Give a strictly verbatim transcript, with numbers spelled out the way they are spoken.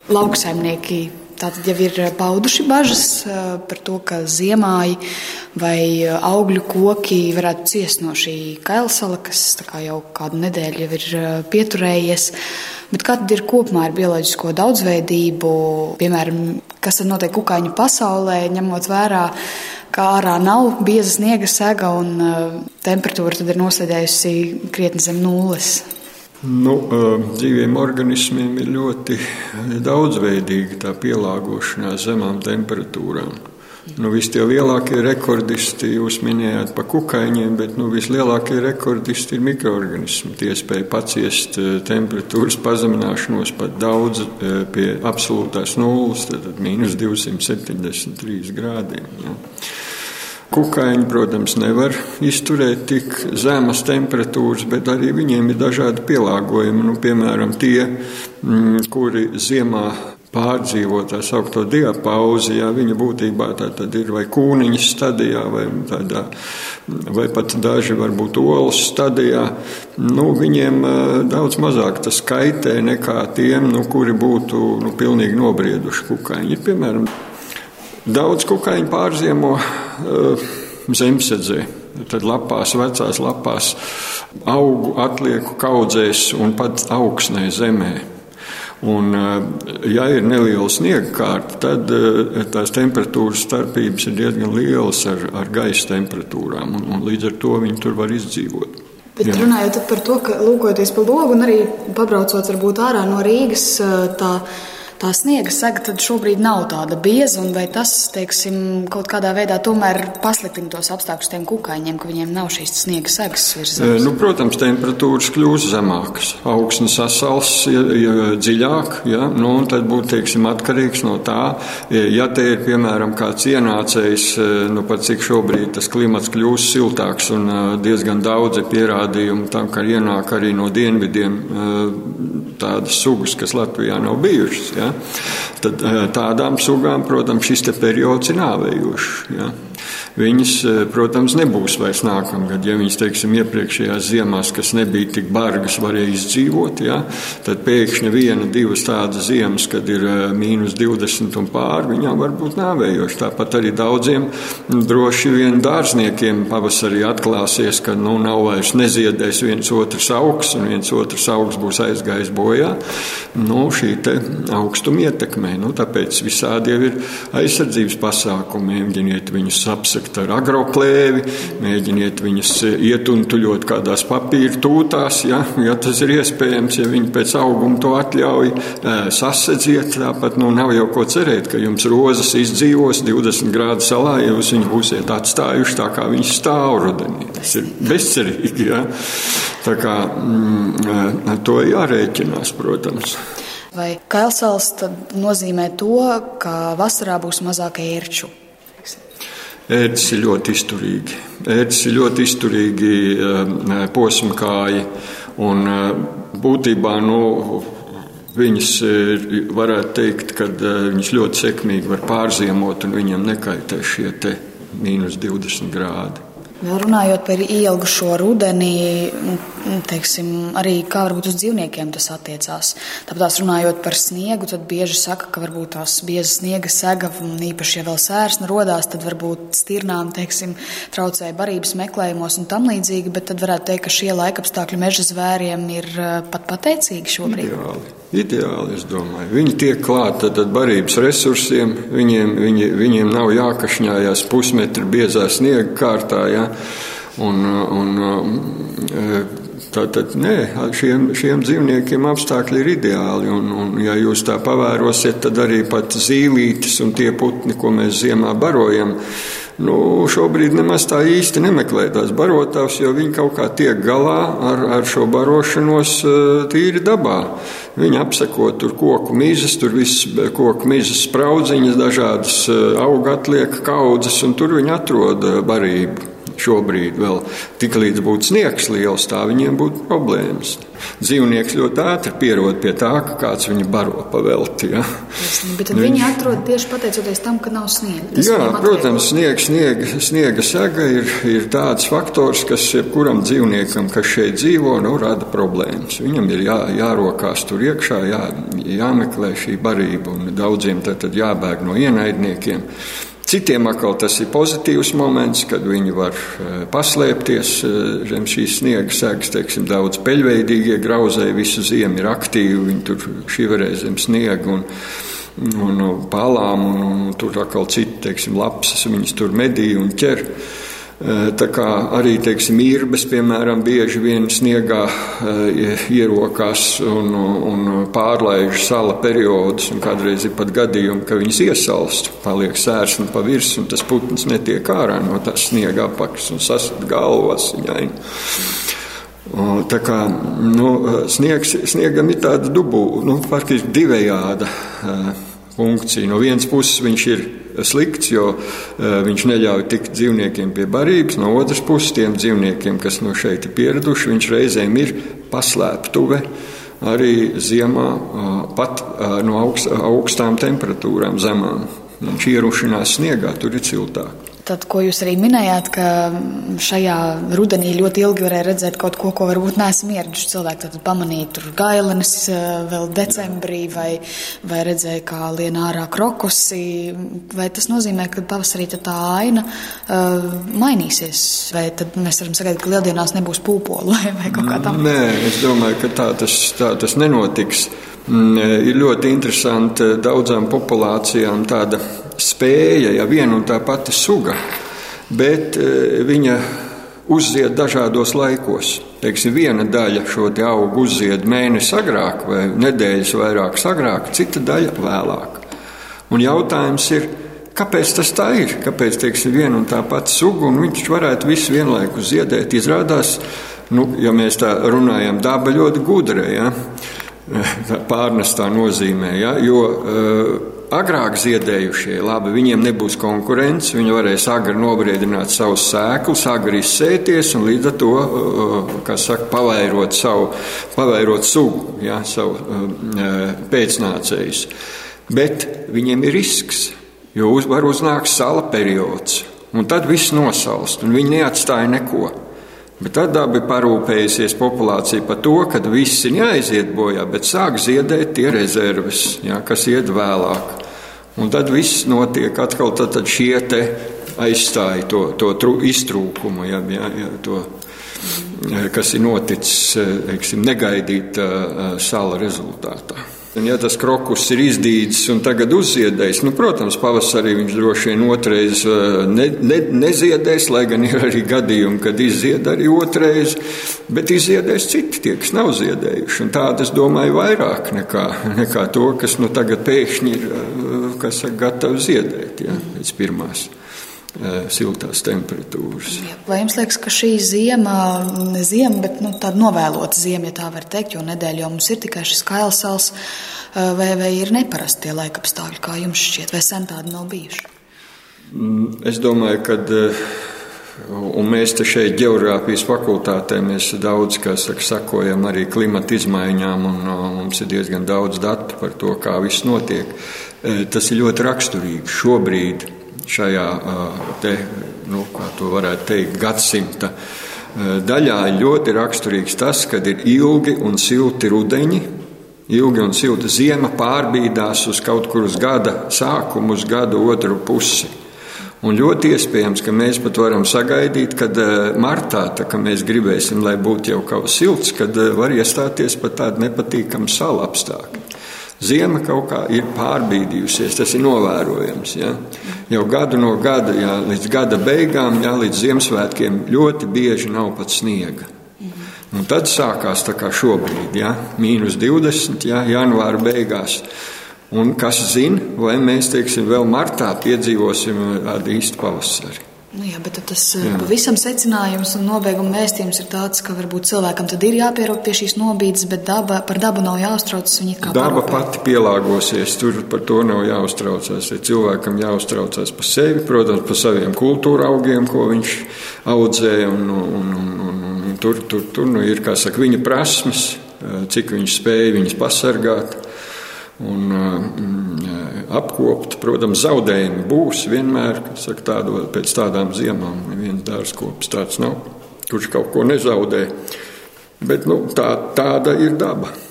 Lauksaimnieki tātad jau ir pauduši bažas par to, ka ziemāji vai augļu koki varētu ciest no šī kailsala, kas tā kā jau kādu nedēļu jau ir pieturējies. Bet kā tad ir kopumā ar bioloģisko daudzveidību, piemēram, kas tad notiek kukaiņu pasaulē, ņemot vērā, ka ārā nav bieza sniega sega un temperatūra tad ir noslīdējusi krietni zem nulles? Nu, dzīviem organismiem ir ļoti daudzveidīga tā pielāgošanās zemām temperatūrām. Nu, visi tie lielākie rekordisti jūs minējāt pa kukaiņiem, bet nu, vislielākie rekordisti ir mikroorganismi. Tie spēj paciest temperatūras pazemināšanos pat daudz pie absolūtās nulles, tad mīnus divsimt septiņdesmit trīs grādiem. Ja. Kukaiņi, protams, nevar izturēt tik zemas temperatūras, bet arī viņiem ir dažādi pielāgojumi. Nu, piemēram, tie, m, kuri ziemā pārdzīvo tā saukto diapauzi, ja viņa būtībā tā tad ir vai kūniņas stadijā, vai, tādā, vai pat daži varbūt olas stadijā, nu, viņiem daudz mazāk tas kaitē nekā tiem, nu, kuri būtu nu, pilnīgi nobrieduši kukaiņi. Ir, piemēram, daudz kukaiņu pārziemo uh, zemsedzē, tad lapās, vecās lapās, augu atlieku kaudzēs un pat augsnē zemē. Un, uh, ja ir neliela sniega kārta, tad uh, tās temperatūras starpības ir diezgan lielas ar, ar gaisa temperatūrām, un, un līdz ar to viņi tur var izdzīvot. Bet Jā. Runājot par to, ka lūkojoties pa logu un arī pabraucot varbūt ārā no Rīgas, tā Tā sniega sega tad šobrīd nav tāda bieza, un vai tas, teiksim, kaut kādā veidā tomēr pasliktina tos apstākļus tiem kukaiņiem, ka viņiem nav šīs sniega segas virs zemes? Nu, protams, temperatūras kļūst zemākas, augsne sasals ja, ja, dziļāk, ja, nu, un tad būtu, teiksim, atkarīgs no tā, ja te ir, piemēram, kāds ienācējs, nu, pat cik šobrīd tas klimats kļūst siltāks un diezgan daudz ir pierādījumu tam, ka ienāk arī no dienvidiem tādas sugas, kas Latvijā nav bijušas, ja. Tad tādām sugām, protams, šis te periods ir nāvējošs. Ja. Viņas, protams, nebūs vairs nākamgad. Ja viņas, teiksim, iepriekšējās ziemās, kas nebija tik bargas, varēja izdzīvot, ja, tad pēkšņi viena, divas tādas ziemas, kad ir mīnus divdesmit un pāri, viņām var būt nāvējoši. Tāpat arī daudziem droši vien dārzniekiem pavasarī atklāsies, ka nu, nav vairs neziedēs viens otrs augs un viens otrs augs būs aizgājis bojā. Nu, šī te augstuma ietekmē. Nu, tāpēc visādi jau ir aizsardzības pasākumi. Mēģiniet viņus apsekt ar agroklēvi, mēģiniet viņus ietuntuļot kādās papīra tūtās, ja, ja tas ir iespējams, ja viņi pēc auguma to atļauj, sasedziet, tāpat nu, nav jau ko cerēt, ka jums rozes izdzīvos divdesmit grādu salā, ja jūs viņu būsiet atstājuši tā, kā viņi stāv rudenī. Tas ir bezcerīgi, ja. Tā kā mm, to jārēķinās, protams. Vai kailsals tad nozīmē to, ka vasarā būs mazāk ērču? Ērtis ir ļoti izturīgi. Ērtis ir ļoti izturīgi posmkāji, un būtībā nu, viņas varētu teikt, ka viņas ļoti sekmīgi var pārziemot, un viņam nekaitē šie te mīnus divdesmit grādi. Vēl runājot par ielgušo rudeni, teiksim, arī kā varbūt uz dzīvniekiem tas attiecās. Tāpēc runājot par sniegu, tad bieži saka, ka varbūt tās bieza sniega sega, un īpaši, ja vēl sērsne rodās, tad varbūt stirnām, teiksim, traucē barības meklējumos un tam līdzīgi, bet tad varētu teikt, ka šie laikapstākļi meža zvēriem ir pat pateicīgi šobrīd. Ideāli, ideāli, es domāju. Viņi tiek klāt tad barības resursiem, viņiem, viņi, viņiem nav jākašņājās pusmetri biezā sniega kārtā, ja? Un, un tātad, nē, šiem, šiem dzīvniekiem apstākļi ir ideāli, un, un ja jūs tā pavērosiet, tad arī pat zīlītes un tie putni, ko mēs ziemā barojam, nu, šobrīd nemaz tā īsti nemeklē tās barotavas, jo viņi kaut kā tiek galā ar, ar šo barošanos tīri dabā. Viņi apseko tur koku mizas, tur viss koku mizas spraudziņas, dažādas auga atliek kaudzes, un tur viņi atrod barību. Šobrīd vēl tik līdz būtu sniegs liels, tā viņiem būtu problēmas. Dzīvnieks ļoti ātri pierod pie tā, ka kāds viņu baro pavelti. Ja? Bet tad viņi atrod tieši pateicoties tam, ka nav sniega. Tas Jā, protams, sniegs, sniega, sniega sega ir, ir tāds faktors, kas jebkuram dzīvniekam, kas šeit dzīvo, nu, rada problēmas. Viņam ir jā, jārokās tur iekšā, jā, jāmeklē šī barība, un daudziem tad, tad jābēg no ienaidniekiem. Citiem atkal tas ir pozitīvs moments, kad viņi var paslēpties zem šīs sniega segas. Teiksim, daudz peļveidīgie grauzēji visu ziemu ir aktīvi, viņi tur šiverē zem sniega un, un palām, un, un tur atkal citi, teiksim, lapsas, viņas tur medī un ķer. Tā kā arī, teiksim, īrbes, piemēram, bieži vien sniegā ierokās un, un pārlaiž sala periodus, un kādreiz ir pat gadījumi, ka viņas iesalst, paliek sērsni pa virs, un tas putns netiek ārā no tās sniega apakšas un sasat galvu asiņaini. Tā kā, nu, sniegs, sniegam ir tāda dubū, nu, faktiski divējāda funkcija. No vienas puses viņš ir slikts, jo uh, viņš neļauj tikt dzīvniekiem pie barības, no otras puses tiem dzīvniekiem, kas no šeit ir pieraduši, viņš reizēm ir paslēptuve arī ziemā uh, pat uh, no augst, augstām temperatūrām zemām. Viņš ierušinās sniegā, tur ir ciltāk. Tad, ko jūs arī minējāt, ka šajā rudenī ļoti ilgi varēja redzēt kaut ko, ko varbūt neesam ieraduši cilvēki. Tad pamanīja tur gailenes vēl decembrī vai, vai redzēja, kā lien ārā krokusi. Vai tas nozīmē, ka pavasarī tā aina uh, mainīsies? Vai tad mēs varam sagaidīt, ka lieldienās nebūs pūpolu vai, vai kaut kā tam? Nē, es domāju, ka tā tas, tā tas nenotiks. Ir ļoti interesanti daudzām populācijām tāda spēja, ja viena un tā pati suga, bet viņa uzzied dažādos laikos. Teiksim, viena daļa šo te augu uzzied mēnesi agrāk vai nedēļas vairāk agrāk, cita daļa vēlāk. Un jautājums ir, kāpēc tas tā ir? Kāpēc, teiksim, viena un tā pati suga, un viņš varētu visu vienlaikus ziedēt? Izrādās, nu, ja mēs tā runājam, daba ļoti gudra, ja? Pārnestā nozīmē, ja? Jo uh, agrāk ziedējušie, labi, viņiem nebūs konkurence, viņi varēs agri nobriedināt savus sēklus, agri izsēties un līdz ar to, uh, kā saka, pavairot savu, pavairot sugu, ja? Savu uh, pēcnācējus. Bet viņiem ir risks, jo uz, var uznākt sala periods, un tad viss nosalst, un viņi neatstāja neko. Bet tad daba parūpējusies populācija par to, ka visi neaiziet bojā, bet sāk ziedēt tie rezerves, ja, kas iet vēlāk. Un tad viss notiek atkal, tad, tad šie te aizstāja to, to tru, iztrūkumu, ja, ja, ja, to, kas ir noticis, teiksim, negaidīt uh, sala rezultātā. Un ja tas krokus ir izdīdzis un tagad uzziedējis, nu, protams, pavasarī viņš droši vien otrais ne, ne, neziedēs, lai gan ir arī gadījumi, kad izzied arī otrais, bet izziedēs citi tie, kas nav ziedējuši. Un tāda, es domāju, vairāk nekā, nekā to, kas nu tagad pēkšņi ir, kas ir gatavi ziedēt, ja, pēc pirmās siltās temperatūras. Vai jums liekas, ka šī ziema, ne ziema, bet nu, tāda novēlota ziema, ja tā var teikt, jo nedēļa jau mums ir tikai šis kailsals, vai, vai ir neparasti tie laikapstākļi, kā jums šķiet, vai sen tādi nav bijuši? Es domāju, ka, un mēs te šeit ģeogrāfijas fakultātē, mēs daudz, kā saka, sakojam arī klimata izmaiņām, un mums ir diezgan daudz datu par to, kā viss notiek. Tas ir ļoti raksturīgi šobrīd. Šajā te, nu, kā to varētu teikt, gadsimta daļā ir ļoti raksturīgs tas, kad ir ilgi un silti rudeņi, ilgi un silta ziema pārbīdās uz kaut kur uz gada sākumu, uz gada otru pusi. Un ļoti iespējams, ka mēs pat varam sagaidīt, kad martā, tā kā mēs gribēsim, lai būtu jau kaut silts, kad var iestāties pat tādi nepatīkami sala apstākļi. Ziema kaut kā ir pārbīdījusies, tas ir novērojams. Ja? Jau gadu no gada, ja, līdz gada beigām, ja, līdz Ziemassvētkiem ļoti bieži nav pat sniega. Un tad sākās tā kā šobrīd, ja, mīnus divdesmit, ja, janvāra beigās. Un kas zina, vai mēs, teiksim, vēl martā piedzīvosim tādu īstu pavasari. Nu jā, bet tas jā. Pavisam secinājums un nobeiguma vēstījums ir tāds, ka varbūt cilvēkam tad ir jāpierod pie šīs nobīdes, bet daba, par dabu nav jāuztraucas. Kā daba parūpē. Pati pielāgosies, tur par to nav jāuztraucās. Ja cilvēkam jāuztraucās par sevi, protams, par saviem kultūra augiem, ko viņš audzē, un, un, un, un, un tur, tur, tur nu ir, kā saka, viņa prasmes, cik viņš spēja viņas pasargāt. un mm, apkopt. Protams, zaudējumi būs vienmēr, kas saka, tādu, pēc tādām ziemām. Neviens dārzkopis tāds nav, kurš kaut ko nezaudē. Bet nu, tā, tāda ir daba.